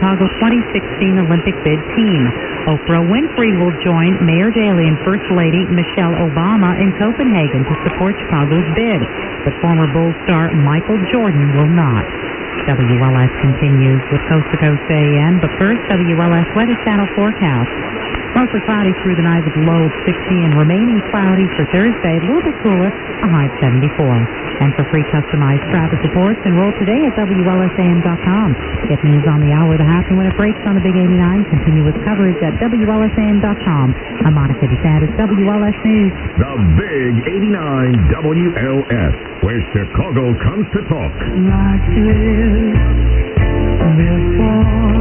Chicago 2016 Olympic bid team. Oprah Winfrey will join Mayor Daley and First Lady Michelle Obama in Copenhagen to support Chicago's bid, but former Bulls star Michael Jordan will not. WLS continues with Coast to Coast AN, but first, WLS Weather Channel forecast. Mostly cloudy through the night with a low of 60 and remaining cloudy for Thursday, a little bit cooler, a high of 74. And for free customized traffic reports, enroll today at WLSAM.com. Get news on the hour, the half, and when it breaks on the Big 89, continue with coverage at WLSAM.com. I'm Monica DeSantis, WLS News. The Big 89 WLS, where Chicago comes to talk. Like this before.